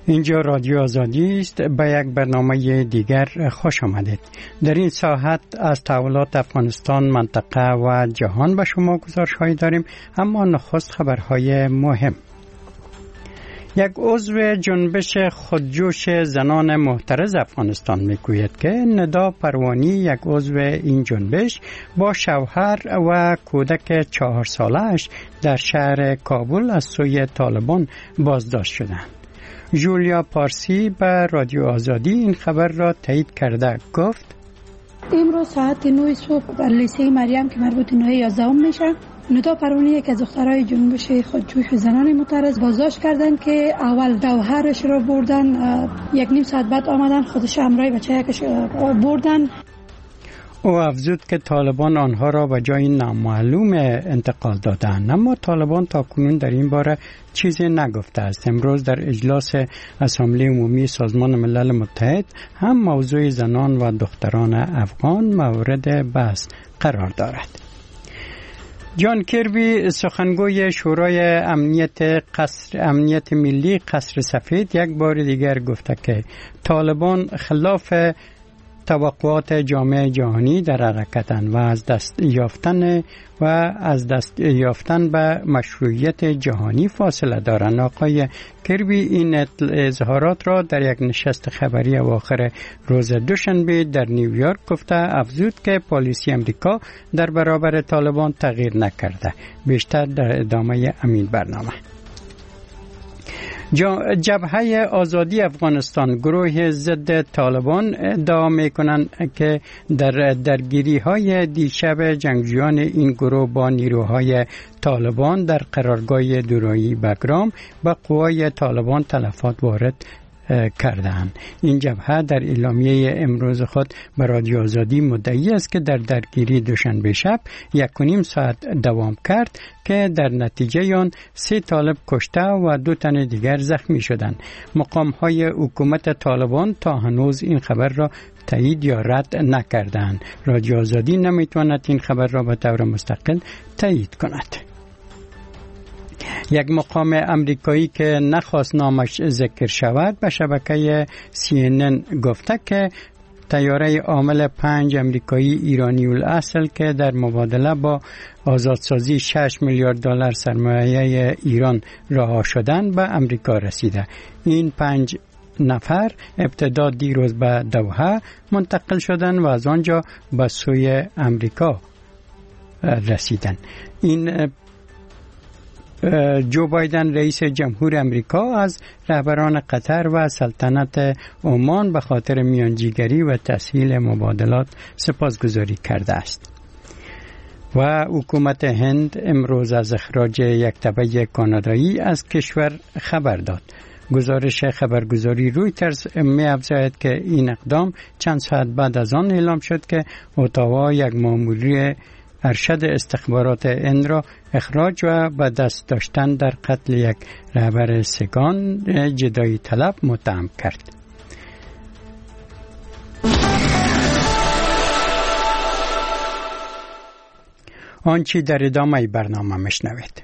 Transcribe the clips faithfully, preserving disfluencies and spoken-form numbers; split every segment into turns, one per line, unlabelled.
اینجا رادیو آزادی است. به یک برنامه دیگر خوش آمدید. در این ساعت از تحولات افغانستان، منطقه و جهان به شما گزارش‌هایی داریم، اما نخست خبرهای مهم. یک عضو جنبش خودجوش زنان محترض افغانستان میگوید که ندا پروانی، یک عضو این جنبش، با شوهر و کودک چهار ساله‌اش در شهر کابل از سوی طالبان بازداشت شدند. جولیا پارسی به رادیو آزادی این خبر را تایید کرده گفت:
امروز ساعت نه صبح در لیسه مریم که مربوط نوع یازدهم میشه، ندا پروانی یک از دخترای جنبش خودجوش زنان معترض بازداشت کردن که اول جوهرش را بردن، یک نیم ساعت بعد آمدن خودش همراه بچه‌اش بردن.
او افزود که طالبان آنها را به جای نامعلوم انتقال دادند، اما طالبان تاکنون در این باره چیزی نگفته است. امروز در اجلاس اسامبله عمومی سازمان ملل متحد هم موضوع زنان و دختران افغان مورد بحث قرار دارد. جان کربی، سخنگوی شورای امنیت قصر امنیت ملی قصر سفید، یک بار دیگر گفته که طالبان خلاف توقعات جامعه جهانی در حرکتند و از دست یافتن و از دست یافتن به مشروعیت جهانی فاصله دارند. آقای کربی این اظهارات را در یک نشست خبری اواخر روز دوشنبه در نیویورک گفته، افزود که پالیسی امریکا در برابر طالبان تغییر نکرده. بیشتر در ادامه همین برنامه. جبهه آزادی افغانستان، گروه ضد طالبان، ادعا می‌کنند که در درگیری‌های دیشب جنگجویان این گروه با نیروهای طالبان در قرارگاه دورایی بگرام به قوای طالبان تلفات وارد کردند. این جبهه در اعلامیه امروز خود به رادیو آزادی مدعی است که در درگیری دوشنبه شب یک و نیم ساعت دوام کرد که در نتیجه آن سه طالب کشته و دو تن دیگر زخمی شدند. مقام‌های حکومت طالبان تا هنوز این خبر را تایید یا رد نکردند. رادیو آزادی نمیتواند این خبر را به طور مستقل تایید کند. یک مقام امریکایی که نخواست نامش ذکر شود به شبکه سی ان ان گفته که طیاره حامل پنج امریکایی ایرانی الاصل که در مبادله با آزادسازی شش میلیارد دلار سرمایه ایران رها شدند به امریکا رسیده. این پنج نفر ابتدا دیروز به دوحه منتقل شدند و از آنجا به سوی امریکا رسیدند. این جو بایدن رئیس جمهور امریکا از رهبران قطر و سلطنت عمان به خاطر میانجیگری و تسهیل مبادلات سپاسگزاری کرده است. و حکومت هند امروز از اخراج یک تبع کانادایی از کشور خبر داد. گزارش خبرگزاری رویترز می افزاید که این اقدام چند ساعت بعد از آن اعلام شد که اتاوا یک ماموری ارشد استخبارات هند را اخراج و به دست داشتن در قتل یک رهبر سگان جدایی طلب متهم کرد. آنچه در ادامه برنامه مشنوید.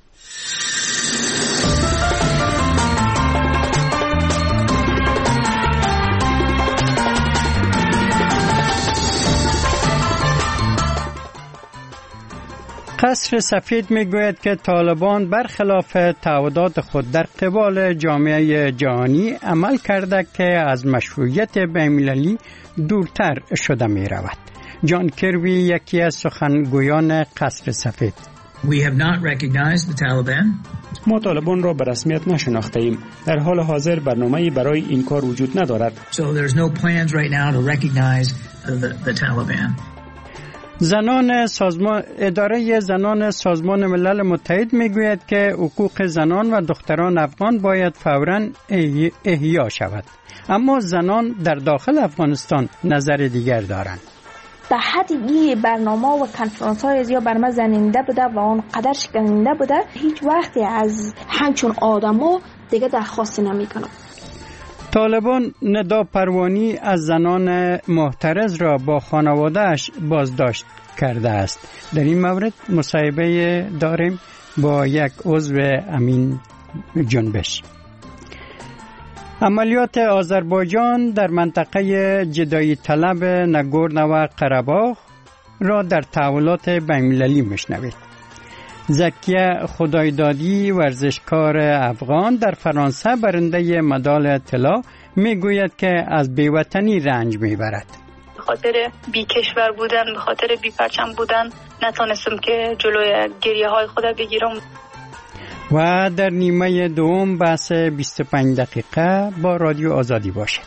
قصر سفید میگوید که طالبان برخلاف تعهدات خود در قبال جامعه جهانی عمل کرده که از مشروعیت بین‌المللی دورتر شده می رود. جان کربی، یکی از سخنگویان قصر سفید:
We have not recognized the Taliban.
ما طالبان را به رسمیت نشناخته ایم. در حال حاضر برنامه‌ای برای این کار وجود ندارد.
So there's no plans right now to recognize the, the Taliban.
زنان سازمان اداره زنان سازمان ملل متحد میگوید که حقوق زنان و دختران افغان باید فوراً احیا شود، اما زنان در داخل افغانستان نظر دیگر دارند.
در حد این برنامه و کنفرانس های زیاد بر ما زننده بوده و آن قدر شکننده بوده، هیچ وقتی از همچون آدمو دیگه درخواست نمیکنم.
طالبان ندا پروانی از زنان محترض را با خانواده‌اش بازداشت کرده است. در این مورد مصاحبه داریم با یک عضو امین جنبش. عملیات آذربایجان در منطقه جدایی طلب نگورنو و قره‌باخ را در تحولات بین‌المللی میشنوید. زکیه خدایدادی ورزشکار افغان در فرانسه برنده مدال طلا میگوید که از بیوطنی رنج میبرد.
به خاطر بی کشور بودن، به خاطر بی پرچم بودن نتونستم که جلوی گریه های خود بگیرم.
و در نیمه دوم بحث بیست و پنج دقیقه با رادیو آزادی باشد.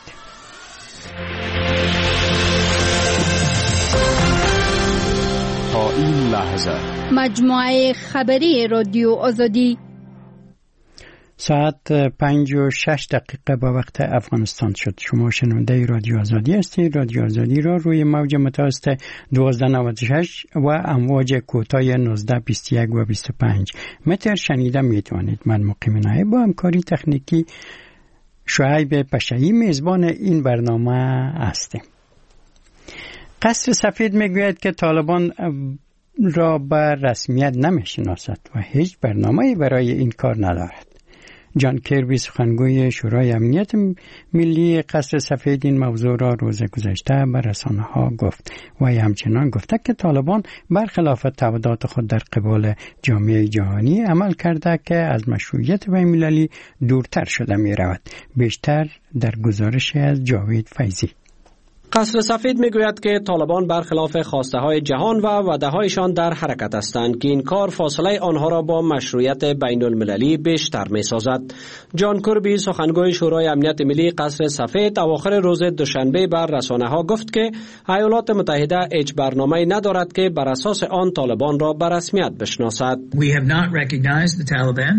تا این لحظه
مجموعه خبری رادیو آزادی
ساعت پنج و شش دقیقه با وقت افغانستان شد. شما شنونده رادیو آزادی هستید. رادیو آزادی را روی موج متوسط دوازده نود و شش و امواج کوتاه نوزده بیست و یک و بیست و پنج متر شنیده میتوانید. من مقیم نایب با همکاری تکنیکی شعیب پشایی میزبان این برنامه هستیم. قصر سفید میگوید که طالبان را به رسمیت نمیشناسد و هیچ برنامه‌ای برای این کار ندارد. جان کربی سخنگوی شورای امنیت ملی قصر سفید این موضوع را روز گذشته به رسانه‌ها گفت و همچنان گفته که طالبان برخلاف تعهدات خود در قبال جامعه جهانی عمل کرده که از مشروعیت بین‌المللی دورتر شده می رود. بیشتر در گزارش از جاوید فیضی.
قصر سفید میگوید که طالبان برخلاف خواسته های جهان و وعده هایشان در حرکت هستند که این کار فاصله آنها را با مشروعیت بین المللی بیشتر می سازد. جان کربی سخنگوی شورای امنیت ملی قصر سفید اواخر روز دوشنبه بر رسانه ها گفت که ایالات متحده هیچ برنامه‌ای ندارد که بر اساس آن طالبان را به رسمیت بشناسد.
We have not recognized the Taliban.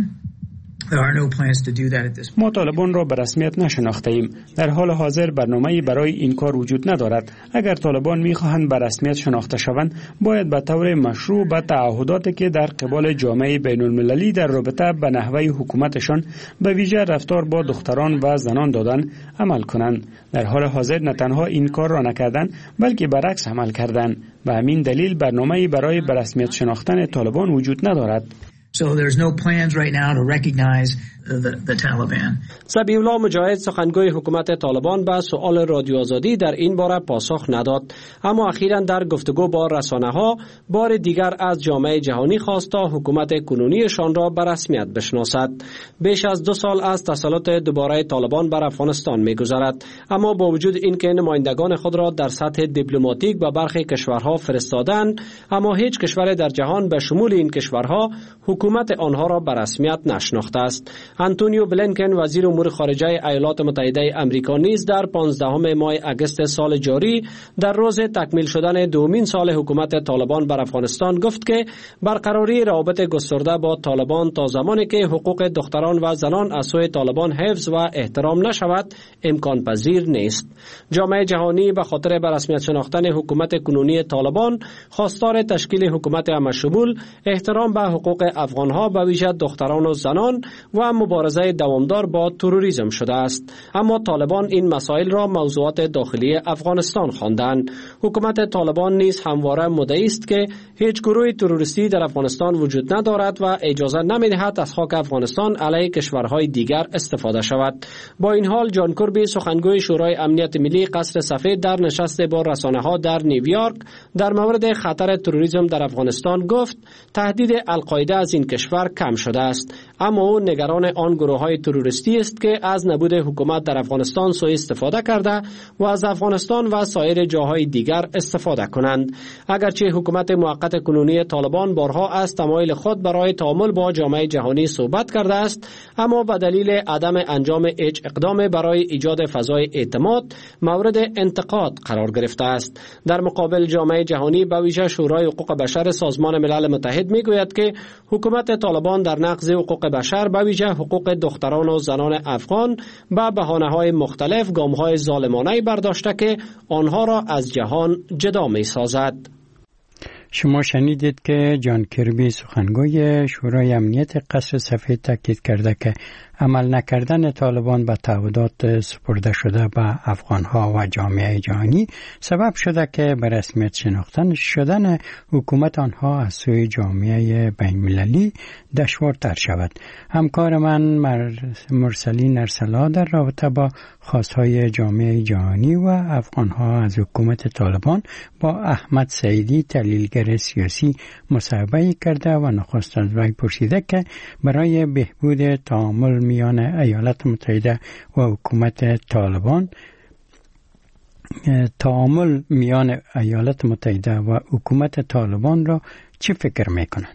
ما طالبان را به رسمیت نشناخته ایم. در حال حاضر برنامه‌ای برای این کار وجود ندارد. اگر طالبان می‌خواهند به رسمیت شناخته شوند، باید به طور مشروع به تعهداتی که در قبال جامعه بین‌المللی در رابطه به نحوه حکومتشان به ویژه رفتار با دختران و زنان دادن عمل کنند. در حال حاضر نه تنها این کار را نکردند، بلکه برعکس عمل کردند. به همین دلیل برنامه‌ای برای به رسمیت شناختن طالبان وجود ندارد.
So there's no plans right now to recognize the, the Taliban.
ذبیح الله مجاهد سخنگوی حکومت طالبان به سؤال رادیو آزادی در این باره پاسخ نداد، اما اخیراً در گفتگو با رسانه‌ها بار دیگر از جامعه جهانی خواست تا حکومت کنونیشان را به رسمیت بشناسد. بیش از دو سال از تسلط دوباره طالبان بر افغانستان می‌گذرد، اما با وجود اینکه نمایندگان خود را در سطح دیپلماتیک به برخی کشورها فرستادند، اما هیچ کشور در جهان به شمول این کشورها حکومت آنها را به رسمیت نشناخته است. آنتونیو بلینکن وزیر امور خارجه ایالات متحده آمریکا نیز در پانزدهم ماه اگست سال جاری در روز تکمیل شدن دومین سال حکومت طالبان بر افغانستان گفت که برقراری روابط گسترده با طالبان تا زمانی که حقوق دختران و زنان از سوی طالبان حفظ و احترام نشود امکان پذیر نیست. جامعه جهانی به خاطر به رسمیت شناختن حکومت کنونی طالبان خواستار تشکیل حکومت همشمول، احترام به حقوق افغانها به ویژه دختران و زنان و مبارزه دوامدار با تروریسم شده است. اما طالبان این مسائل را موضوعات داخلی افغانستان خواندند. حکومت طالبان نیز همواره مدعی است که هیچ گروه تروریستی در افغانستان وجود ندارد و اجازه نمی‌دهد از خاک افغانستان علیه کشورهای دیگر استفاده شود. با این حال جان کربی سخنگوی شورای امنیت ملی قصر سفید در نشست با رسانه‌ها در نیویورک در مورد خطر تروریسم در افغانستان گفت تهدید القاعده از این کشور کم شده است، اما او نگران آن گروه‌های تروریستی است که از نبود حکومت در افغانستان سوء استفاده کرده و از افغانستان و سایر جاهای دیگر استفاده کنند. اگرچه حکومت موقت کنونی طالبان بارها از تمایل خود برای تعامل با جامعه جهانی صحبت کرده است، اما به دلیل عدم انجام هیچ اقدام برای ایجاد فضای اعتماد مورد انتقاد قرار گرفته است. در مقابل جامعه جهانی به ویژه شورای حقوق بشر سازمان ملل متحد میگوید که حکومت طالبان در نقض حقوق بشر به ویژه حقوق دختران و زنان افغان به بهانه‌های مختلف گام‌های ظالمانه برداشته که آنها را از جهان جدا می‌سازد.
شما شنیدید که جان کربی سخنگوی شورای امنیت قصر سفید تاکید کرده که عمل نکردن طالبان به تعهدات سپرده شده به افغانها و جامعه جهانی سبب شده که به رسمیت شناختن شدن حکومت آنها از سوی جامعه بین‌المللی دشوارتر شود. همکار من مرسلین ارسلا در رابطه با خواستهای جامعه جهانی و افغانها از حکومت طالبان با احمد سعیدی تحلیلگر سیاسی مصاحبه کرده و نخست از وی پرسیده که برای بهبود تعامل میان ایالات متحده و حکومت طالبان تعامل میان ایالات متحده و حکومت طالبان را چی فکر میکنند؟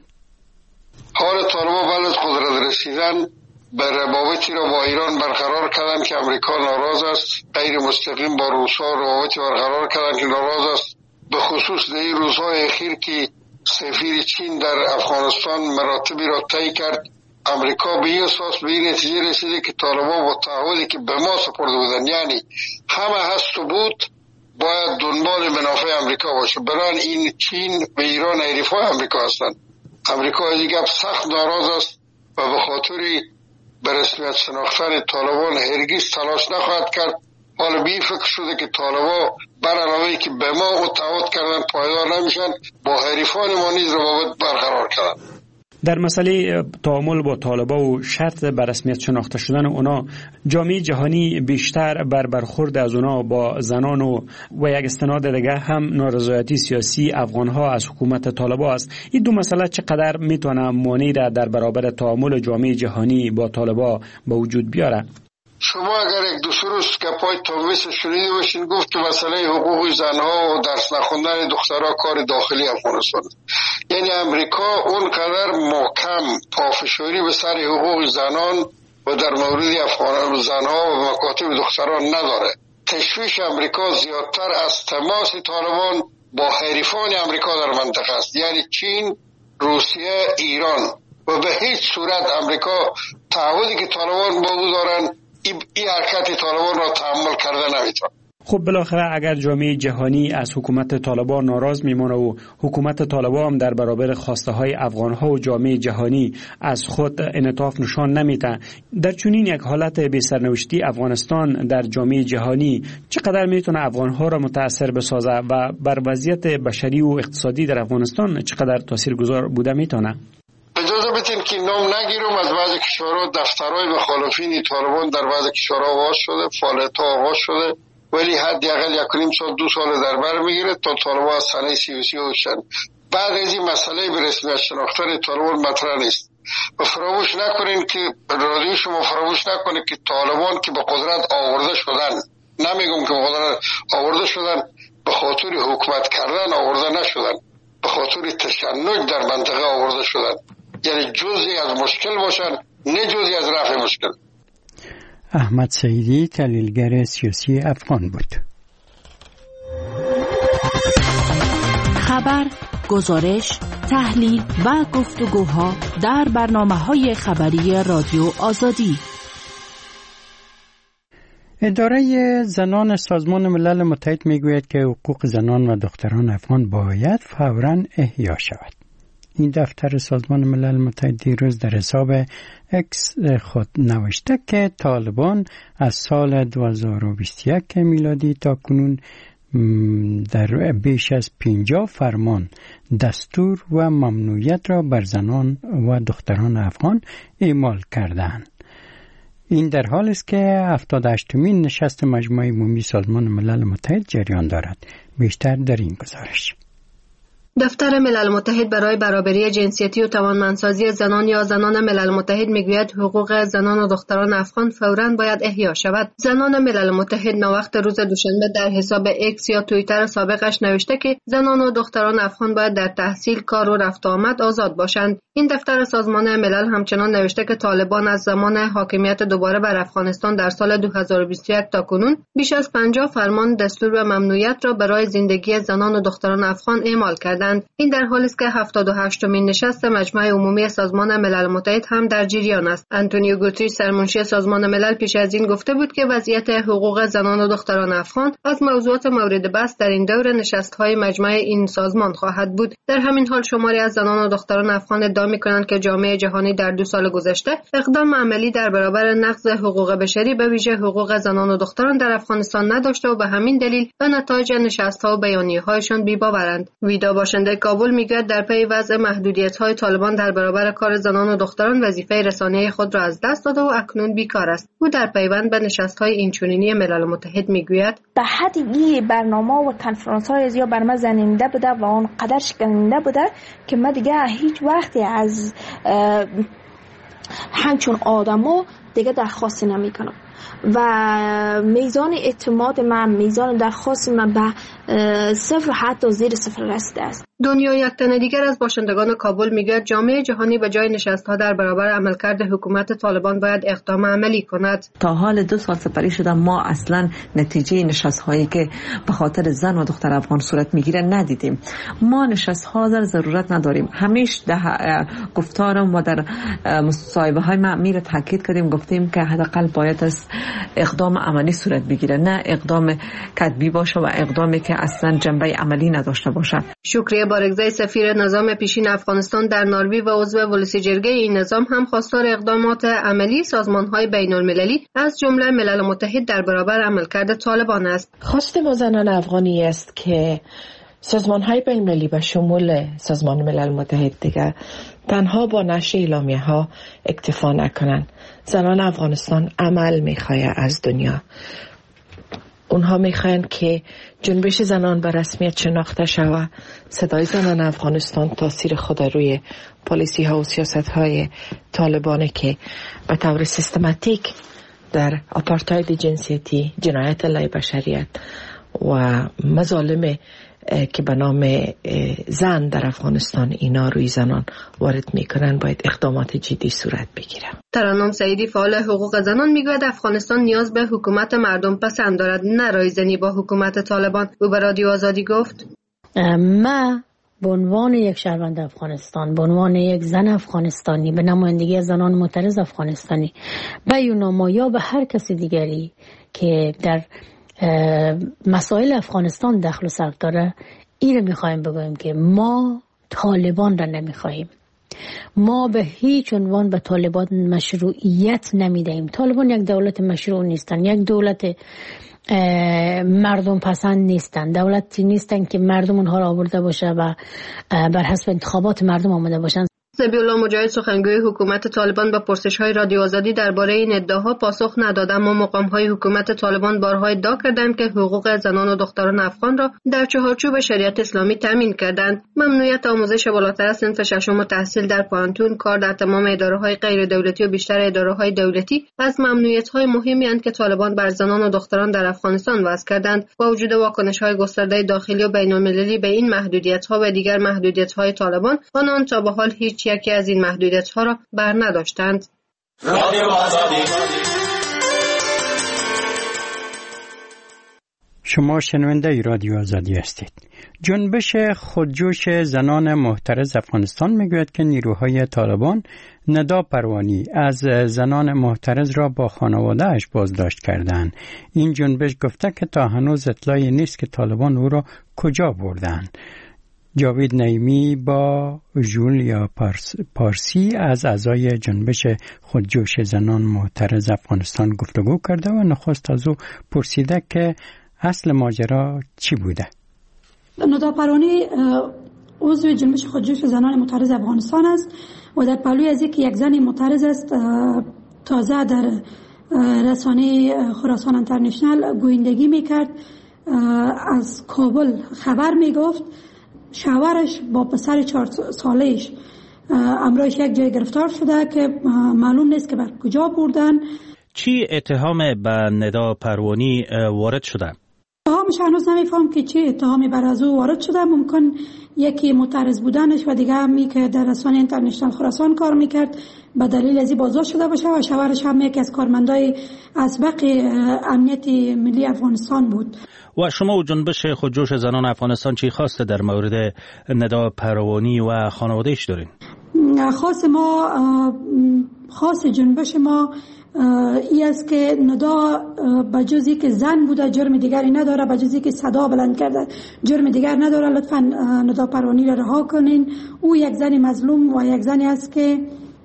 حال طالبان بعد از قدرت رسیدن به روابطی را با ایران برقرار کردن که امریکا ناراض است، غیر مستقیم با روسا روابطی برقرار کردن که ناراض است. به خصوص در این روزهای اخیر که سفیر چین در افغانستان مراتبی را طی کرد، امریکا به این اساس به این نتیجه رسیده که طالبان با تعهدی که به ما سپرده بودن، یعنی همه هست و بود، باید دنبال منافع امریکا باشه. برای این چین به ایران حریفای امریکا هستند. امریکا از این گپ سخت ناراض است و به خاطر به رسمیت شناختن طالبان هرگز تلاش نخواهد کرد. حالا به این فکر شده که طالبان بر علاوه که به ما متعهد کردن پایدار نمیشن، با حریفان ما نیز روابط برقرار کردن.
در مسئله تعامل با طالبان و شرط بر رسمیت شناخته شدن اونا، جامعه جهانی بیشتر بر برخورد از اونا با زنان و و یک استناد دیگه هم نارضایتی سیاسی افغانها از حکومت طالبان است. این دو مسئله چقدر میتونه مانع را در برابر تعامل جامعه جهانی با طالبان به وجود بیاره؟
شما اگر یک دو سه روز گپای تابیس شنیده باشین، گفت که مسئله حقوق زنها و درس نخوندن دخترها کار داخلی افغانستان است. یعنی امریکا اونقدر محکم پافشاری به سر حقوق زنان و در مورد افغان زنها و مکاتب دختران نداره. تشویش امریکا زیادتر از تماس طالبان با حریفان امریکا در منطقه است، یعنی چین، روسیه، ایران. و به هیچ صورت امریکا تعهدی که طالبان با او دارن این حرکت طالبان را تحمل کرده نمیتونه.
خب بالاخره اگر جامعه جهانی از حکومت طالبان ناراض میمونه و حکومت طالبان هم در برابر خواسته های افغان ها و جامعه جهانی از خود انعطاف نشان نمیده، در چنین یک حالت بی سرنوشتی افغانستان در جامعه جهانی چقدر میتونه افغان ها را متاثر بسازه و بر وضعیت بشری و اقتصادی در افغانستان چقدر تاثیرگذار بوده میتونه؟
اجازه بدین که نام نگیرم، از بعضی کشورها دفترهای مخالفین طالبان در بعضی کشورها آغاز شده، فعالیت‌ها آغاز شده، ولی حداقل یک و نیم سال دو سال در بر میگیره تا طالبان از صحنه سیاسی بشن. بعد از این مسئله به رسمیت شناختن طالبان مطرح نیست. و فراموش نکنین که رادیو شما فراموش نکنه که طالبان که به قدرت آورده شدن، نمیگم که به قدرت آورده شدن به خاطر حکومت کردن آورده نشدن، به خاطر تشنج در منطقه آورده شدن. یعنی جزئی از مشکل باشن، نه جزئی از رفع مشکل.
احمد سعیدی تحلیلگر سیاسی افغان بود.
خبر، گزارش، تحلیل و گفتگوها در برنامه‌های خبری رادیو آزادی.
اداره زنان سازمان ملل متحد میگوید که حقوق زنان و دختران افغان باید فوراً احیا شود. این دفتر سازمان ملل متحد دیروز در حساب اکس خود نوشته که طالبان از سال دو هزار و بیست و یک میلادی تا کنون در بیش از پنجاه فرمان دستور و ممنوعیت را بر زنان و دختران افغان اعمال کردند. این در حالی است که هفتاد و هشتمین نشست مجمع عمومی سازمان ملل متحد جریان دارد. بیشتر در این گزارش.
دفتر ملل متحد برای برابری جنسیتی و توانمندسازی زنان یا زنان ملل متحد میگوید حقوق زنان و دختران افغان فوراً باید احیا شود. زنان ملل متحد ناوقت روز دوشنبه در حساب اکس یا توییتر سابقش نوشته که زنان و دختران افغان باید در تحصیل، کار و رفت و آمد آزاد باشند. این دفتر سازمان ملل همچنان نوشته که طالبان از زمان حاکمیت دوباره بر افغانستان در سال دو هزار و بیست و یک تا کنون بیش از پنجاه فرمان دستور و ممنوعیت را برای زندگی زنان و دختران افغان اعمال کردند. کردند. این در حالی است که هفتاد و هشتمین نشست مجمع عمومی سازمان ملل متحد هم در جریان است. آنتونیو گوتریش سرمنشی سازمان ملل پیش از این گفته بود که وضعیت حقوق زنان و دختران افغان از موضوعات مورد بحث در این دور نشست‌های مجمع این سازمان خواهد بود. در همین حال شماری از زنان و دختران افغان ادعا می‌کنند که جامعه جهانی در دو سال گذشته اقدام عملی در برابر نقض حقوق بشری به ویژه حقوق زنان و دختران در افغانستان نداشته و به همین دلیل به نتایج نشست‌ها و بیانیه‌هایشان بی‌باورند. ویدا باشنده کابل میگوید در پی وضع محدودیت‌های طالبان در برابر کار زنان و دختران وظیفه رسانه‌ای خود را از دست داده و اکنون بیکار است. او در پیوند به نشست‌های اینچنینی ملل متحد میگوید
به حدی برنامه و کنفرانس‌های زیاد بر من زننده بوده و اون قدر شکننده بوده که من دیگه هیچ وقتی از همچون آدمو دیگه درخواست نمیکنم و میزان اعتماد من، میزان درخواست من به صفر حتی زیر صفر رسیده است.
دنیا یک تن دیگر از باشندگان کابل میگه جامعه جهانی به جای نشست‌ها در برابر عملکرد حکومت طالبان باید اقدام عملی کند.
تا حال دو سال سپری شده ما اصلا نتیجه نشست‌هایی که به خاطر زن و دختر افغان صورت میگیره ندیدیم. ما نشست‌ها در ضرورت نداریم. همیشه ده گفتارم و در مصاحبه‌های ما میره تاکید کردیم، گفتیم که حداقل باید از اقدام عملی صورت بگیره، نه اقدام کتبی باشه و اقدامی که اصلا جنبه عملی نداشته باشه.
شکریه بارگزای سفیر نظام پیشین افغانستان در ناروی و عضو ولسی جرگه این نظام هم خواستار اقدامات عملی سازمان‌های بین‌المللی از جمله ملل متحد در برابر عملکرد طالبان است.
خواست ما زنان افغانی است که سازمان‌های بین‌المللی به شمول سازمان ملل متحد دیگر تنها با نشر اعلامیه‌ها اکتفا نکنند. زنان افغانستان عمل می‌خواد از دنیا. اونها میخواین که جنبش زنان به رسمیت شناخته شود. صدای زنان افغانستان تاثیر خود روی پالیسی ها و سیاست های طالبانه که به طور سیستماتیک در آپارتاید جنسیتی، جنایت علیه بشریت و مظالم که به نام زن در افغانستان اینا روی زنان وارد میکنن باید اقدامات جدی صورت بگیره.
ترنم سعیدی فعال حقوق زنان میگوید افغانستان نیاز به حکومت مردم پسند دارد، نه رایزنی با حکومت طالبان. او به رادیو آزادی گفت
ما به عنوان یک شهروند افغانستان، به عنوان یک زن افغانستانی، به نمایندگی زنان معترض افغانستانی، به یوناما یا به هر کسی دیگری که در مسائل افغانستان دخل و سر داره، این رو میخوایم بگویم که ما طالبان را نمیخواهیم. ما به هیچ عنوان به طالبان مشروعیت نمیدهیم. طالبان یک دولت مشروع نیستن، یک دولت مردم پسند نیستن، دولتی نیستن که مردم اونها را آورده باشه و بر حسب انتخابات مردم آمده باشن.
ذبیح الله مجاهد سخنگوی حکومت طالبان به پرسش‌های رادیو آزادی درباره این ادعاها پاسخ نداد، اما مقام‌های حکومت طالبان بارها ادعا کردند که حقوق زنان و دختران افغان را در چهارچوب شریعت اسلامی تامین کردند. ممنوعیت آموزش بالاتر از صنف ششم و تحصیل در پانتون، کار در تمام اداره‌های غیر دولتی و بیشتر اداره‌های دولتی از ممنوعیت‌های مهمی اند که طالبان بر زنان و دختران در افغانستان وضع کردند. با وجود واکنش‌های گسترده داخلی و بین‌المللی به این محدودیت‌ها و دیگر محدودیت‌های طالبان، آنان تا به حال هیچ یکی از این محدودیت‌ها را بر نداشتند.
شما شنونده رادیو آزادی هستید. جنبش خودجوش زنان معترض افغانستان میگوید که نیروهای طالبان ندا پروانی از زنان معترض را با خانواده‌اش بازداشت کردند. این جنبش گفته که تا هنوز اطلاعی نیست که طالبان او را کجا بردند. جاوید نعیمی با جولیا پارس، پارسی از اعضای جنبش خودجوش زنان معترض افغانستان گفتگو کرده و نخست از او پرسیده که اصل ماجرا چی بوده.
ندا پروانی عضو جنبش خودجوش زنان معترض افغانستان است و در پهلوی از اینکه یک زن معترض است تازه در رسانه خراسان اینترنشنال گویندگی میکرد. از کابل خبر میگفت شوهرش با پسر چهار سالهش امروز یک جای گرفتار شده که معلوم نیست که بر کجا بردن.
چی اتهام به ندا پروانی وارد شده؟
اتهامش هنوز نمیفهم که چه اتهامی بر از او وارد شده. ممکن یکی معترض بودنش و دیگه همی که در رسانه اینترنشنال خراسان کار میکرد به دلیل ازی بازداشت شده باشه و شوهرش هم یکی از کارمندای اسبق امنیت ملی افغانستان بود.
و شما و جنبش خودجوش زنان افغانستان چی خواسته در مورد ندا پروانی و خانوادهش دارین؟
خاص ما خاص جنبش ما ای است که ندا بجز که زن بوده جرم دیگری نداره، بجز که صدا بلند کرده جرم دیگر نداره. لطفا ندا پروانی را رها کنین. او یک زن مظلوم و یک زنی است که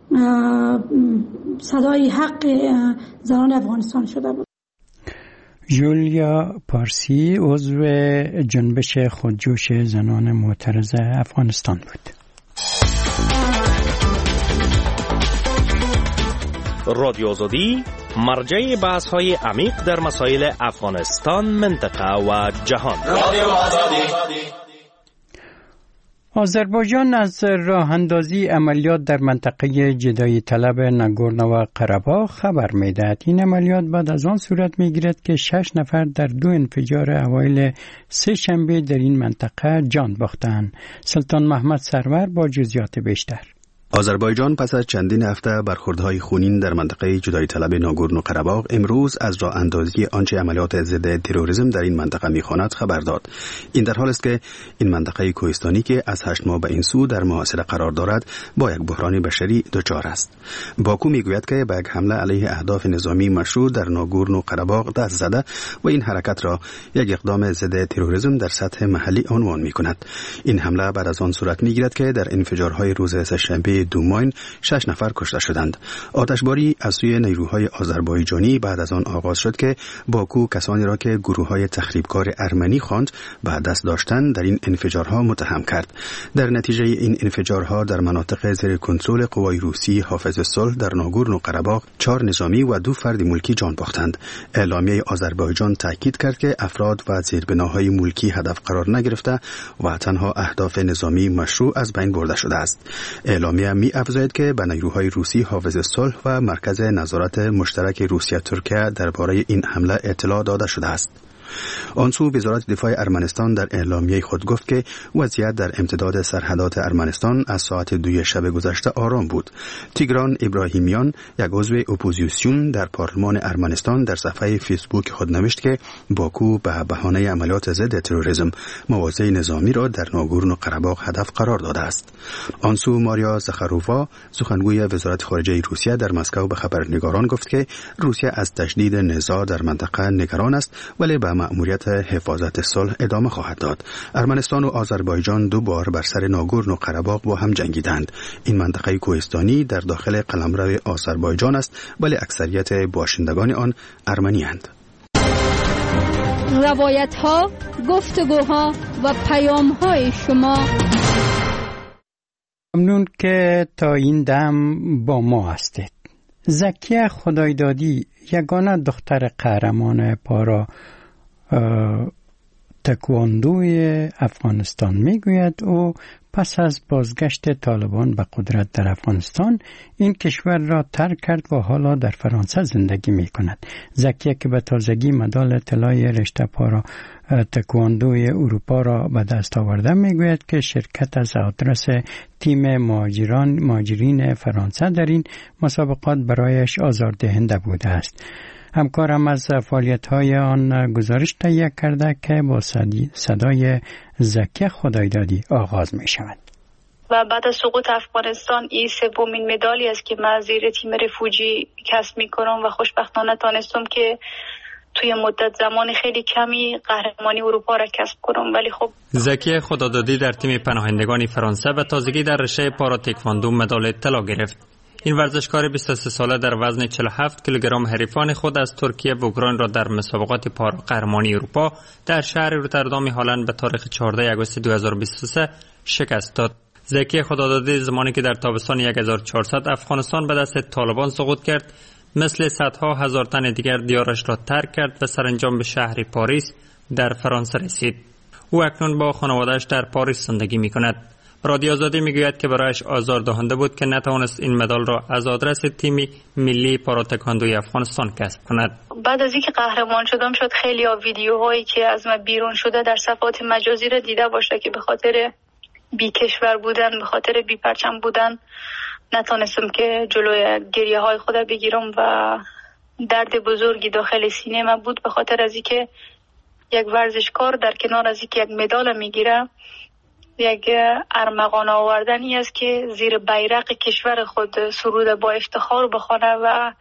صدای حق زنان افغانستان شده بود.
جولیا پارسی عضو جنبش خودجوش زنان معترض افغانستان بود.
رادیو آزادی مرجع بحث های عمیق در مسائل افغانستان، منطقه و جهان. رادیو آزادی.
آذربایجان از راه اندازی عملیات در منطقه جدایی طلب ناگورنو قره‌باغ خبر می‌دهد. این عملیات بعد از آن صورت می‌گیرد که شش نفر در دو انفجار اوایل سه شنبه در این منطقه جان باختند. سلطان محمد سرور با جزئیات بیشتر.
آذربایجان پس از چندین هفته برخوردهای خونین در منطقه جدایی طلب ناگورنو قره‌باغ امروز از راه اندازی آنچه عملیات ضد تروریسم در این منطقه می‌خواند خبر داد. این در حالی است که این منطقه کوهستانی که از هشت ماه به این سو در محاصره قرار دارد با یک بحران بشری دچار است. باکو میگوید که به یک حمله علیه اهداف نظامی مشروع در ناگورنو قره‌باغ دست زده و این حرکت را یک اقدام ضد تروریسم در سطح محلی عنوان می‌کند. این حمله بعد از آن صورت می‌گیرد که در انفجارهای روز سه‌شنبه دوماین شش نفر کشته شدند. آتشباری از سوی نیروهای آذربایجانی بعد از آن آغاز شد که باکو کسانی را که گروه‌های تخریبکار ارمنی خواند به دست داشتن در این انفجارها متهم کرد. در نتیجه این انفجارها در مناطق زیر کنترل قوای روسی حافظ صلح در ناگورنو قره‌باغ چهار نظامی و دو فرد ملکی جان باختند. اعلامیه آذربایجان تاکید کرد که افراد و زیربناهای ملکی هدف قرار نگرفته و تنها اهداف نظامی مشروع از بین برده شده است. اعلامیه می افزاید که به نیروهای روسی حافظ صلح و مرکز نظارت مشترک روسیه ترکیه درباره این حمله اطلاع داده شده است. آنسو وزارت دفاع ارمنستان در اعلامیه خود گفت که وضعیت در امتداد سرحدات ارمنستان از ساعت دوی شب گذشته آرام بود. تیگران ابراهیمیان، یک عضو اپوزیسیون در پارلمان ارمنستان، در صفحه فیسبوک خود نوشت که باکو به بهانه عملیات ضد تروریسم مواضع نظامی را در ناگورنو قره‌باغ هدف قرار داده است. آنسو ماریا زخارووا، سخنگوی وزارت خارجه روسیه در مسکو به خبرنگاران گفت که روسیه از تشدید نزاع در منطقه نگران است ولی به مأموریت حفاظت صلح ادامه خواهد داد. ارمنستان و آذربایجان دو بار بر سر ناگورنو قره‌باغ با هم جنگیدند. این منطقه کوهستانی در داخل قلمرو آذربایجان است ولی اکثریت باشندگان آن ارمنی اند.
روایت ها، گفتگوها و پیام های شما.
ممنون که تا این دم با ما هستید. زکیه خدایدادی، یگانه دختر قهرمان پارا تکواندوی افغانستان، میگوید او پس از بازگشت طالبان به قدرت در افغانستان این کشور را ترک کرد و حالا در فرانسه زندگی می کند. زکیه که به تازگی مدال طلای رشته پارا تکواندوی اروپا را به دست آورده میگوید که شرکت از آدرس تیم مهاجران مهاجرین فرانسه در این مسابقات برایش آزاردهنده بوده است. همکارم از فعالیت‌های آن گزارش تهیه کرده که با صدای زکیه خدایدادی آغاز می شود.
و بعد از سقوط افغانستان این سومین مدالی است که من زیر تیم رفوجی کسب می کنم و خوشبختانه تانستم که توی مدت زمان خیلی کمی قهرمانی اروپا را کسب کنم. ولی خب
زکیه خدایدادی در تیم پناهندگان فرانسه به تازگی در رشته پارا تکواندو مدال طلا گرفت. این ورزشکار بیست و سه ساله در وزن چهل و هفت کیلوگرم حریفان خود از ترکیه و اوکراین را در مسابقات پارا قهرمانی اروپا در شهر روتردام هلند به تاریخ چهاردهم آگوست دو هزار و بیست و سه شکست داد. زکیه خدایدادی زمانی که در تابستان هزار و چهارصد افغانستان به دست طالبان سقوط کرد، مثل صدها هزار تن دیگر دیارش را ترک کرد و سرانجام به شهر پاریس در فرانسه رسید. او اکنون با خانواده‌اش در پاریس زندگی می‌کند. رادیو آزادی میگوید که برایش آزاردهنده بود که نتوانست این مدال را از آدرس تیم ملی پاراتکواندوی افغانستان کسب کند.
بعد از اینکه قهرمان شدم شد خیلی ها ویدیوهایی که از من بیرون شده در صفحات مجازی را دیده باشه که به خاطر بی کشور بودن، به خاطر بی پرچم بودن نتونستم که جلوی گریه های خودم بگیرم و درد بزرگی داخل سینه من بود به خاطر از اینکه یک ورزشکار در کنار از اینکه یک مدال میگیره یک ارمغان آوردنی است که زیر بیرق کشور خود سرود با افتخار بخونه و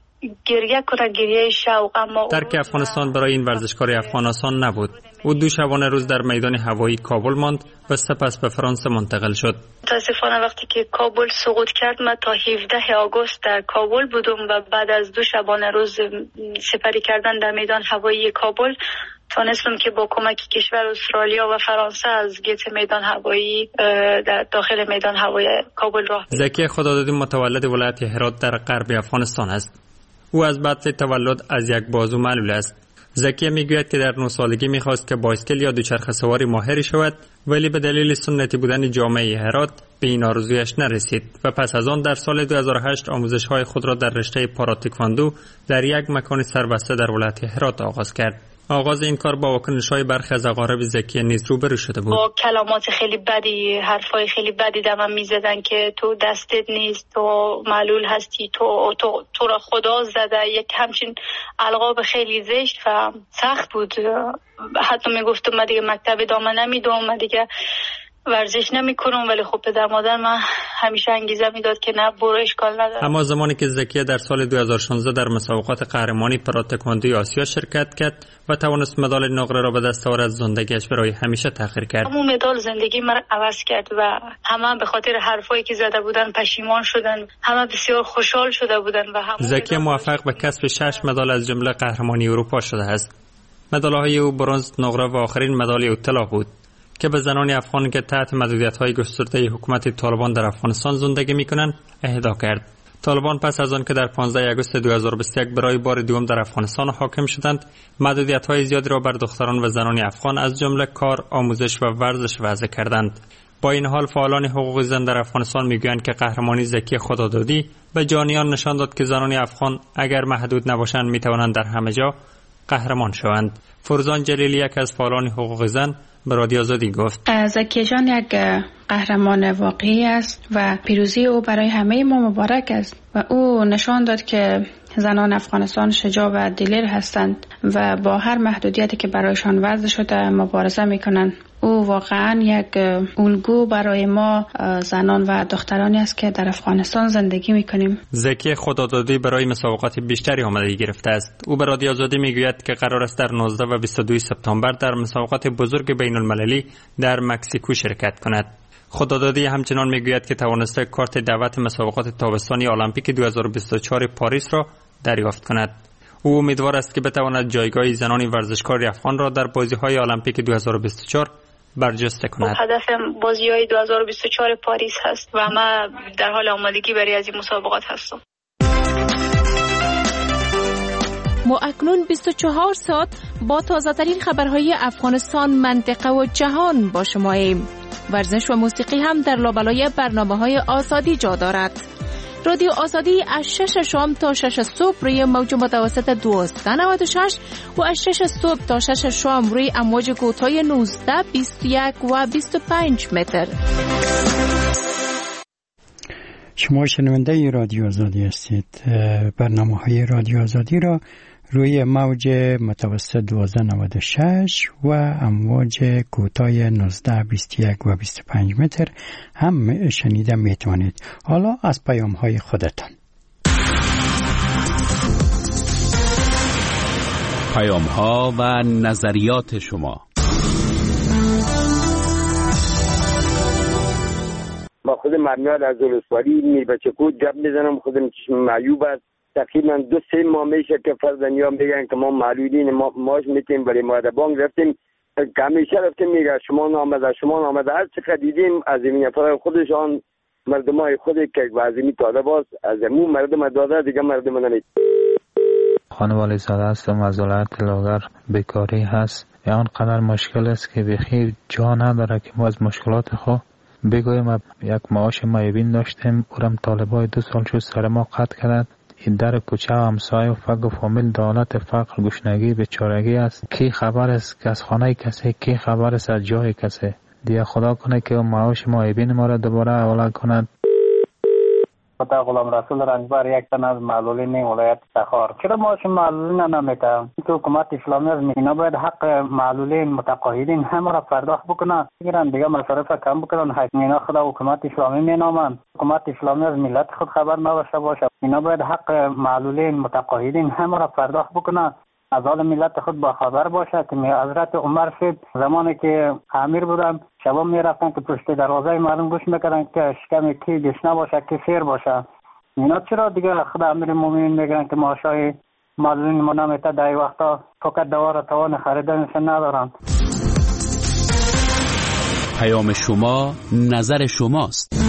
گریه کنه گریه شوق. اما
ترک افغانستان برای این ورزشکار افغان آسان نبود. او دو شبانه روز در میدان هوایی کابل ماند و سپس به فرانسه منتقل شد.
متاسفانه وقتی که کابل سقوط کرد من تا هفدهم آگوست در کابل بودم و بعد از دو شبانه روز سپری کردن در میدان هوایی کابل تونستم که با کمک کشور استرالیا و فرانسه از گیت میدان هوایی در داخل میدان هوایی کابل راه برم.
زکی خدادادی متولد ولایت هرات در غرب افغانستان است. او از بعد تولد از یک بازو معلول است. زکی میگوید که در نه سالگی میخواست که بایسکل یا دوچرخه سواری ماهر شود، ولی به دلیل سنتی بودن جامعه هرات به این آرزویش نرسید و پس از آن در سال دو هزار و هشت آموزش‌های خود را در رشته پاراتکواندو در یک مکان سربسته در ولایت هرات آغاز کرد. آغاز این کار با واکنش‌های برخی از اقارب زکی نیز روبرو شده بود.
با کلمات خیلی بدی، حرفای خیلی بدی در من می‌زدن که تو دستت نیست، تو معلول هستی، تو تو, تو را خدا زده، یک همچین القاب خیلی زشت و سخت بود. حتی میگفتم من دیگه مکتب ادامه نمیدم، من دیگه ورزش نمیکنم، ولی خب پدر مادر من همیشه انگیزه میداد که نه برو اشکال نداره.
اما زمانی که زکیه در سال دو هزار و شانزده در مسابقات قهرمانی پاراتکواندوی آسیا شرکت کرد و توانست مدال نقره را به دست آورد، زندگیش برای همیشه تغییر کرد.
همون مدال زندگی من عوض کرد و همه به خاطر حرفایی که زده بودن پشیمان شدن، همه بسیار خوشحال شده بودن و همون
زکیه موفق به کسب شش مدال از جمله قهرمانی اروپا شده است. مدال‌های او برنز، نقره و آخرین مدال او طلا بود که به زنان افغان که تحت محدودیت‌های گسترده حکومت طالبان در افغانستان زندگی می‌کنند اهدا کرد. طالبان پس از آن که در پانزده آگوست دو هزار و بیست و یک برای بار دوم در افغانستان حاکم شدند، محدودیت‌های زیادی را بر دختران و زنان افغان از جمله کار، آموزش و ورزش وضع کردند. با این حال فعالان حقوق زن در افغانستان میگویند که قهرمانی زکی خدادادی به جانیان نشان داد که زنان افغان اگر محدود نباشند میتوانند در همه جا قهرمان شوند. فرزان جلیلی یک از فعالان حقوق زن به رادیو آزادی گفت
زکی جان یک قهرمان واقعی است و پیروزی او برای همه ما مبارک است و او نشان داد که زنان افغانستان شجاع و دلیر هستند و با هر محدودیتی که برایشان وضع شده مبارزه میکنند. او واقعا یک الگو برای ما زنان و دخترانی است که در افغانستان زندگی میکنیم.
زکی خدادادی برای مسابقات بیشتری آمادگی گرفته است. او به رادیو آزادی میگوید که قرار است در نوزده و بیست و دو سپتامبر در مسابقات بزرگ بین المللی در مکزیکو شرکت کند. خدادادی همچنان میگوید که توانسته کارت دعوت مسابقات تابستانی المپیک دو هزار و بیست و چهار پاریس را دریافت کند. او امیدوار است که بتواند جایگاه زنان ورزشکار افغان را در بازی‌های المپیک دو هزار و بیست و چهار برجسته کند.
هدفم بازی‌های دو هزار و بیست و چهار پاریس هست و من در حال آمادگی برای از این مسابقات هستم.
ما اکنون بیست و چهار ساعت با تازه‌ترین خبرهای افغانستان، منطقه و جهان با شماییم. ورزش و موسیقی هم در لابلای برنامه‌های آزادی جا دارد. رادیو آزادی از شش شام تا شش صبح روی موج متوسط دویست و نود و شش و از شش صبح تا شش شام روی امواج کوتاه نوزده، بیست و یک و بیست و پنج متر.
شما شنونده رادیو آزادی هستید. برنامه‌های رادیو آزادی را روی موج متوسط دویست و نود و شش و امواج کوتاه نوزده، بیست و یک و بیست و پنج متر هم شنیده میتوانید. حالا از پیام های خودتان.
پیام ها و نظریات شما.
ما خود مرمیاد از ولسوالی میر بچه کود جب میزنم، خودم چشم معیوب است. تقریبا دو سه ماه میشه که فرزندیان میگن که ما معلولین، ما ماش میتیم برای مادر بانک رفتیم که همیشه رفتیم میگه شما نامده شما نامده هر چقدر دیدیم از این نفر خودشان مردم های خودی که وزیمی داده باز از امون مردم داده دیگه مردم نمید.
خانم والی زاده هستم از ولایت لاغر. بیکاری هست، آنقدر مشکل است که بخیر جا نداره که ما از مشکلات خود بگویم یک معاش معیوبین داشتیم، اورم طالبای دو سال شد سر ما قطع کرد. این در کوچه و همسایه و فقر و فامیل دولت فقر گشنگی بیچارگی است. کی خبر است که از خانه کسی، کی خبر است از جای کسی. دیگه خدا کنه که معاش معیوبین ما را دوباره حواله کند.
خدا غلام رسول رنجبر یک تن از معلولین ولایت تخار. چرا معاش معلولین نمیده؟ تو حکومت اسلامی از اینا باید حق معلولین متقاعدین همه را پرداخت بکنن، بگیرن دیگه مصارف کم بکنن. اینا خدا حکومت اسلامی مینامن، حکومت اسلامی از ملت خود خبر نداشته باشه. اینا باید حق معلولین متقاعدین همه را پرداخت بکنن، از حال ملت خود با خبر باشه. که حضرت عمر شد زمانی که امیر بودن شبا میرفتن که پشت دروازه معلوم گوش میکردن که شکم کی گشنه باشه کی سیر باشه. اینا چرا دیگه خدا امیر مومنین میگن که معاشای معلولین ما نمیته؟ در این وقتا فقط دوا را توان خریدنش ندارن.
پیام شما نظر شماست.